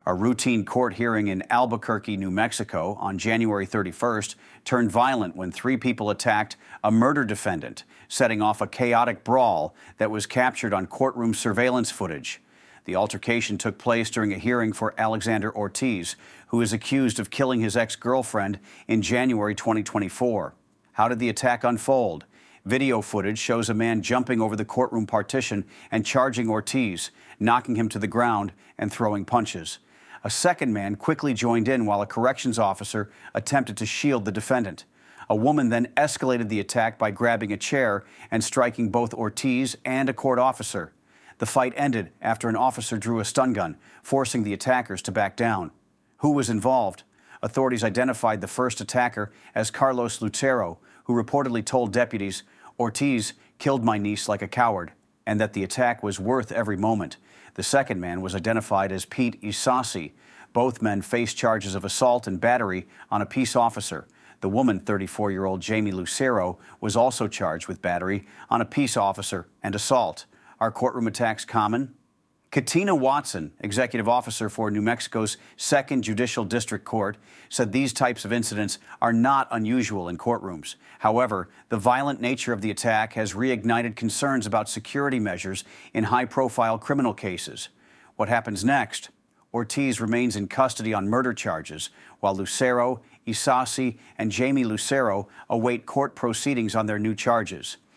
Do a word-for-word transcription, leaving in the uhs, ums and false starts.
A routine court hearing in Albuquerque, New Mexico on January thirty-first turned violent when three people attacked a murder defendant, setting off a chaotic brawl that was captured on courtroom surveillance footage. The altercation took place during a hearing for Alexander Ortiz, who is accused of killing his ex-girlfriend in January twenty twenty-four. How did the attack unfold? Video footage shows a man jumping over the courtroom partition and charging Ortiz, knocking him to the ground and throwing punches. A second man quickly joined in while a corrections officer attempted to shield the defendant. A woman then escalated the attack by grabbing a chair and striking both Ortiz and a court officer. The fight ended after an officer drew a stun gun, forcing the attackers to back down. Who was involved? Authorities identified the first attacker as Carlos Lucero, who reportedly told deputies, "Ortiz killed my niece like a coward," and that the attack was worth every moment. The second man was identified as Pete Isasi. Both men faced charges of assault and battery on a peace officer. The woman, thirty-four-year-old Jamie Lucero, was also charged with battery on a peace officer and assault. Are courtroom attacks common? Katina Watson, executive officer for New Mexico's Second Judicial District Court, said these types of incidents are not unusual in courtrooms. However, the violent nature of the attack has reignited concerns about security measures in high-profile criminal cases. What happens next? Ortiz remains in custody on murder charges, while Lucero, Isasi, and Jamie Lucero await court proceedings on their new charges.